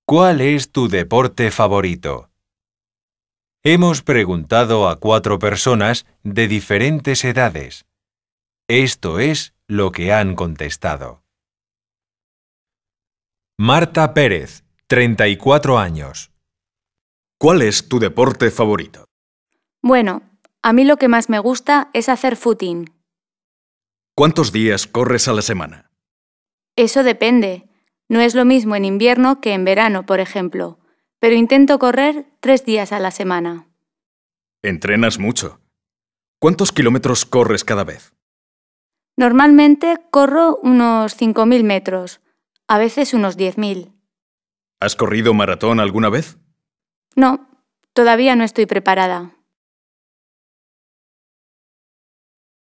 ¿Cuál es tu deporte favorito? Hemos preguntado a 4 personas de diferentes edades. Esto es lo que han contestado. Marta Pérez, 34 años. ¿Cuál es tu deporte favorito? Bueno, a mí lo que más me gusta es hacer footing. ¿Cuántos días corres a la semana? Eso depende. No es lo mismo en invierno que en verano, por ejemplo, pero intento correr 3 días a la semana. Entrenas mucho. ¿Cuántos kilómetros corres cada vez? Normalmente corro unos 5.000 metros, a veces unos 10.000. ¿Has corrido maratón alguna vez? No, todavía no estoy preparada.